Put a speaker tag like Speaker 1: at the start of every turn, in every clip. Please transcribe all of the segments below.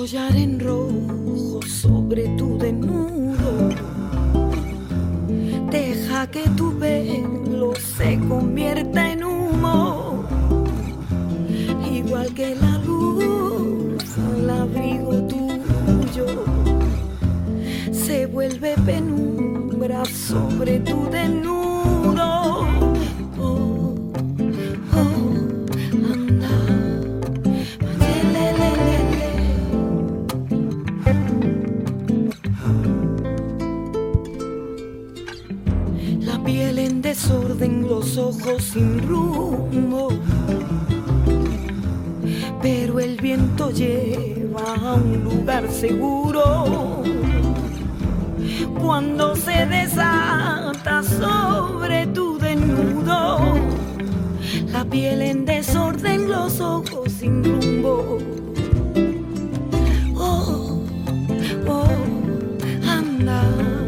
Speaker 1: collar en rojo sobre tu desnudo. Deja que tu pelo se convierta en humo, igual que la luz al abrigo tuyo. Se vuelve penumbra sobre tu desnudo. Oh, oh, anda. La piel en desorden, los ojos sin rumbo, pero el viento lleva a un lugar seguro. Cuando se desata sobre tu desnudo, la piel en desorden, los ojos sin rumbo. Oh, oh, anda.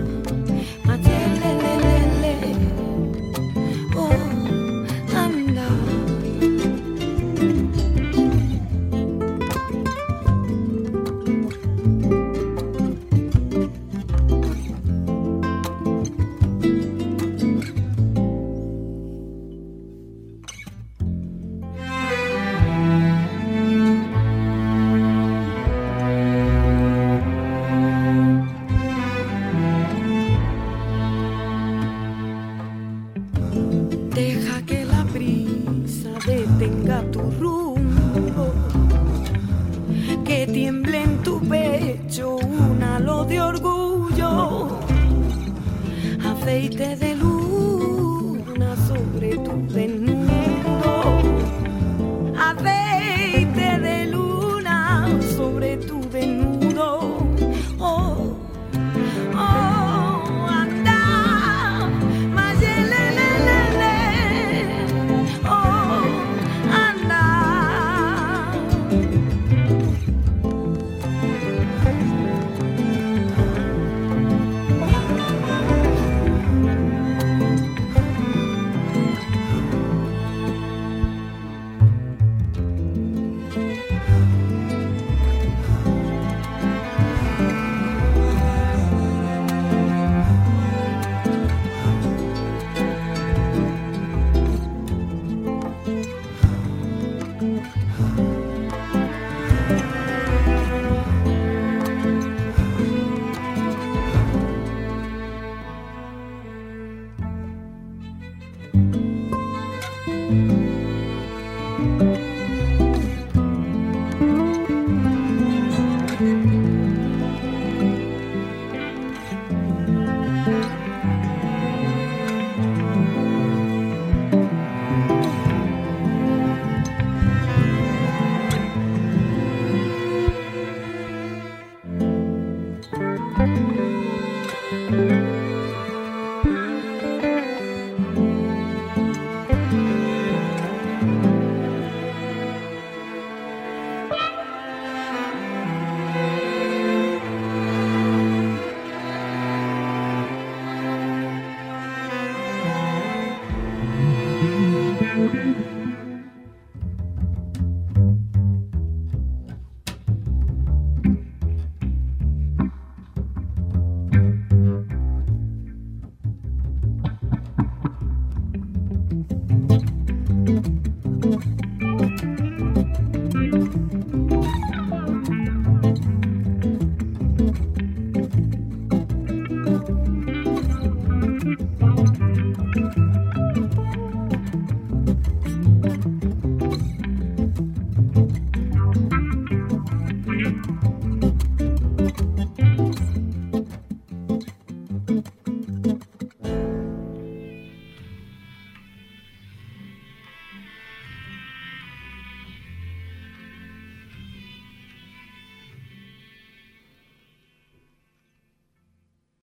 Speaker 1: Deja que la brisa detenga tu rumbo, que tiemble en tu pecho un halo de orgullo, aceite de luna sobre tu desnudo, aceite de luna sobre tu desnudo. Oh, oh, anda.